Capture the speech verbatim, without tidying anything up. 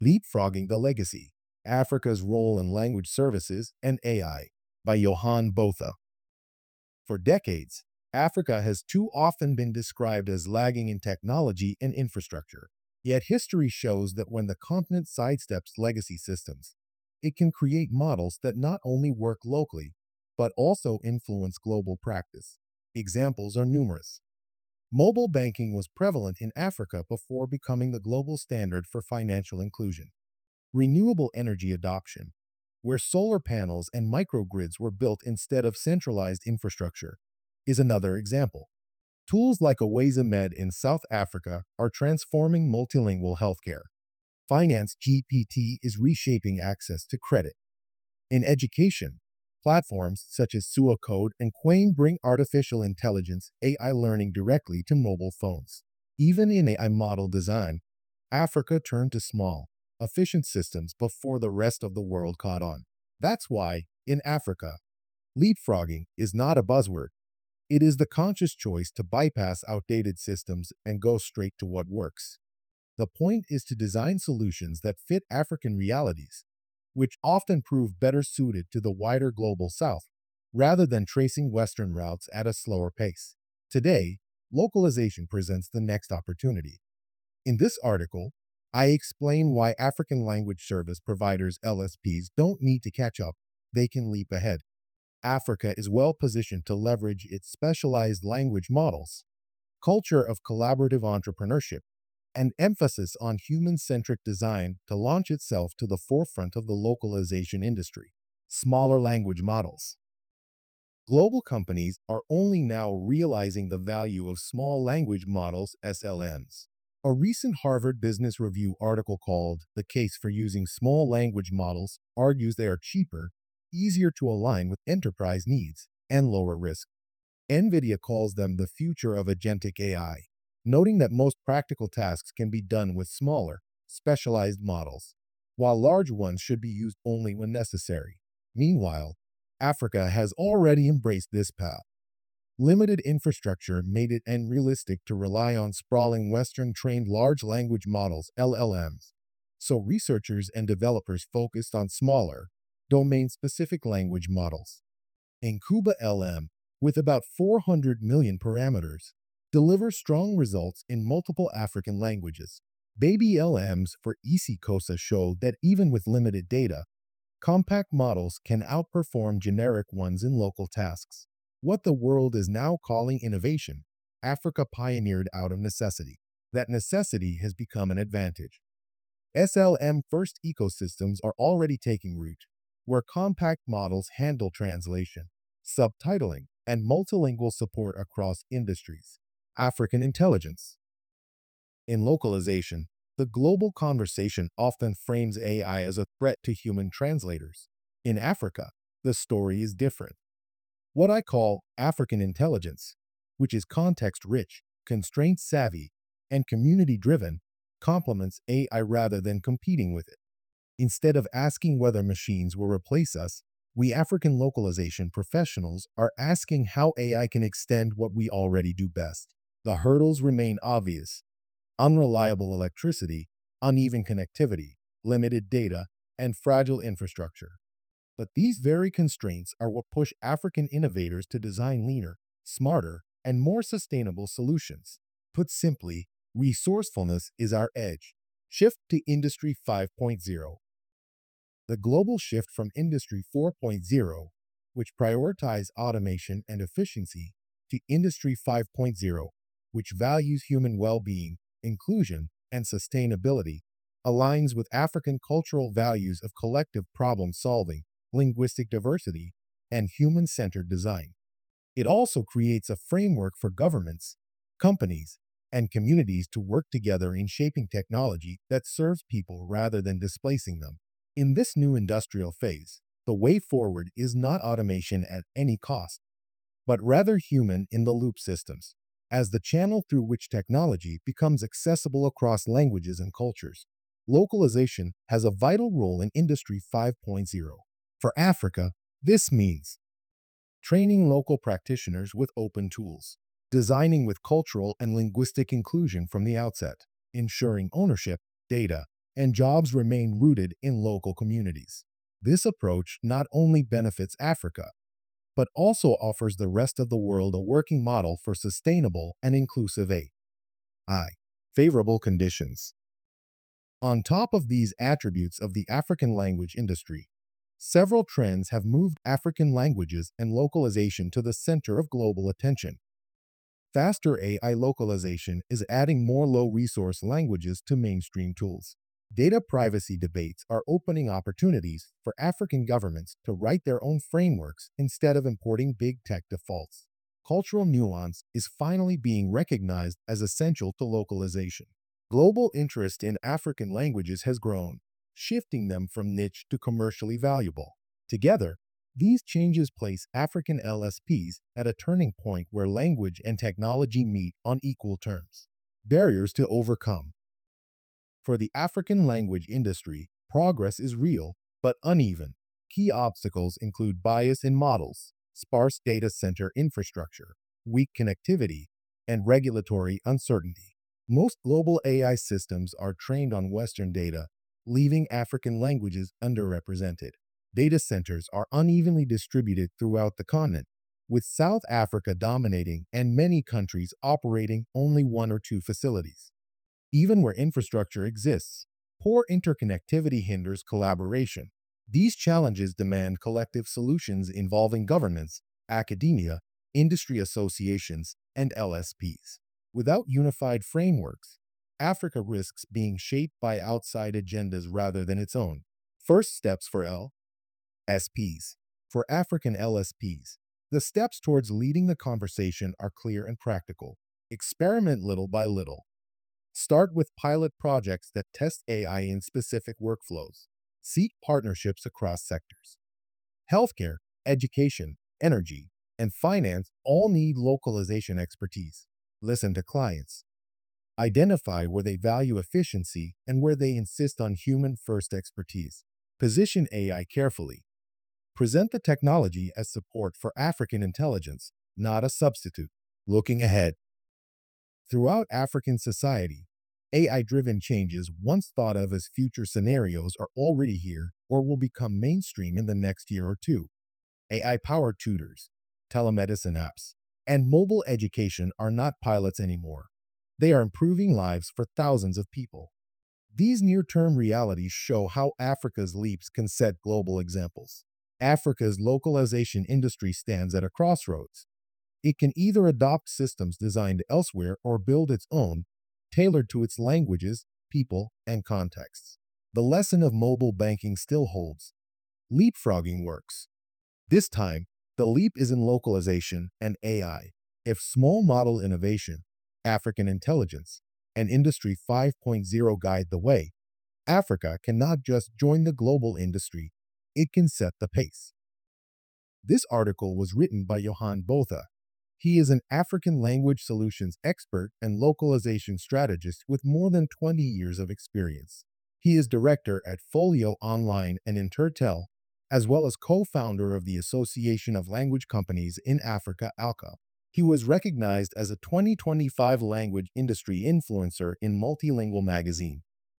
Leapfrogging the Legacy: Africa's Role in Language Services and A I by Johan Botha. For decades, Africa has too often been described as lagging in technology and infrastructure. Yet history shows that when the continent sidesteps legacy systems, it can create models that not only work locally, but also influence global practice. Examples are numerous. Mobile banking was prevalent in Africa before becoming the global standard for financial inclusion. Renewable energy adoption, where solar panels and microgrids were built instead of centralized infrastructure, is another example. Tools like AwazaMed in South Africa are transforming multilingual healthcare. Finance G P T is reshaping access to credit. In education, platforms such as SuaCode and Quane bring artificial intelligence A I learning directly to mobile phones. Even in A I model design, Africa turned to small, efficient systems before the rest of the world caught on. That's why, in Africa, leapfrogging is not a buzzword. It is the conscious choice to bypass outdated systems and go straight to what works. The point is to design solutions that fit African realities, which often prove better suited to the wider global South, rather than tracing Western routes at a slower pace. Today, localization presents the next opportunity. In this article, I explain why African language service providers L S Ps don't need to catch up, they can leap ahead. Africa is well positioned to leverage its specialized language models, culture of collaborative entrepreneurship, and emphasis on human-centric design to launch itself to the forefront of the localization industry. Smaller language models. Global companies are only now realizing the value of small language models (S L Ms). A recent Harvard Business Review article called "The Case for Using Small Language Models" argues they are cheaper, easier to align with enterprise needs, and lower risk. NVIDIA calls them the future of agentic A I, noting that most practical tasks can be done with smaller, specialized models, while large ones should be used only when necessary. Meanwhile, Africa has already embraced this path. Limited infrastructure made it unrealistic to rely on sprawling Western-trained large language models (L L Ms). So researchers and developers focused on smaller, domain-specific language models. Nkuba L M, with about four hundred million parameters, delivers strong results in multiple African languages. Baby L Ms for isiXhosa show that even with limited data, compact models can outperform generic ones in local tasks. What the world is now calling innovation, Africa pioneered out of necessity. That necessity has become an advantage. S L M-first ecosystems are already taking root, where compact models handle translation, subtitling, and multilingual support across industries. African intelligence. In localization, the global conversation often frames A I as a threat to human translators. In Africa, the story is different. What I call African intelligence, which is context-rich, constraint-savvy, and community-driven, complements A I rather than competing with it. Instead of asking whether machines will replace us, we African localization professionals are asking how A I can extend what we already do best. The hurdles remain obvious: unreliable electricity, uneven connectivity, limited data, and fragile infrastructure. But these very constraints are what push African innovators to design leaner, smarter, and more sustainable solutions. Put simply, resourcefulness is our edge. Shift to Industry five point oh. The global shift from Industry four point oh, which prioritizes automation and efficiency, to Industry five point oh, which values human well-being, inclusion, and sustainability, aligns with African cultural values of collective problem-solving, linguistic diversity, and human-centered design. It also creates a framework for governments, companies, and communities to work together in shaping technology that serves people rather than displacing them. In this new industrial phase, the way forward is not automation at any cost, but rather human-in-the-loop systems, as the channel through which technology becomes accessible across languages and cultures. Localization has a vital role in Industry five point oh. For Africa, this means training local practitioners with open tools, designing with cultural and linguistic inclusion from the outset, ensuring ownership, data, and jobs remain rooted in local communities. This approach not only benefits Africa, but also offers the rest of the world a working model for sustainable and inclusive A I. Favorable conditions. On top of these attributes of the African language industry, several trends have moved African languages and localization to the center of global attention. Faster A I localization is adding more low-resource languages to mainstream tools. Data privacy debates are opening opportunities for African governments to write their own frameworks instead of importing big tech defaults. Cultural nuance is finally being recognized as essential to localization. Global interest in African languages has grown, shifting them from niche to commercially valuable. Together, these changes place African L S Ps at a turning point where language and technology meet on equal terms. Barriers to overcome. For the African language industry, progress is real but uneven. Key obstacles include bias in models, sparse data center infrastructure, weak connectivity, and regulatory uncertainty. Most global A I systems are trained on Western data, leaving African languages underrepresented. Data centers are unevenly distributed throughout the continent, with South Africa dominating and many countries operating only one or two facilities. Even where infrastructure exists, poor interconnectivity hinders collaboration. These challenges demand collective solutions involving governments, academia, industry associations, and L S Ps. Without unified frameworks, Africa risks being shaped by outside agendas rather than its own. First steps for L S Ps. For African L S Ps, the steps towards leading the conversation are clear and practical. Experiment little by little. Start with pilot projects that test A I in specific workflows. Seek partnerships across sectors. Healthcare, education, energy, and finance all need localization expertise. Listen to clients. Identify where they value efficiency and where they insist on human-first expertise. Position A I carefully. Present the technology as support for African intelligence, not a substitute. Looking ahead. Throughout African society, A I-driven changes once thought of as future scenarios are already here or will become mainstream in the next year or two. A I-powered tutors, telemedicine apps, and mobile education are not pilots anymore. They are improving lives for thousands of people. These near-term realities show how Africa's leaps can set global examples. Africa's localization industry stands at a crossroads. It can either adopt systems designed elsewhere or build its own, tailored to its languages, people, and contexts. The lesson of mobile banking still holds. Leapfrogging works. This time, the leap is in localization and A I. If small model innovation, African intelligence, and Industry five point oh guide the way, Africa can not just join the global industry, it can set the pace. This article was written by Johan Botha. He is an African language solutions expert and localization strategist with more than twenty years of experience. He is director at Folio Online and Intertel, as well as co-founder of the Association of Language Companies in Africa, ALCA. He was recognized as a twenty twenty-five language industry influencer in Multilingual magazine.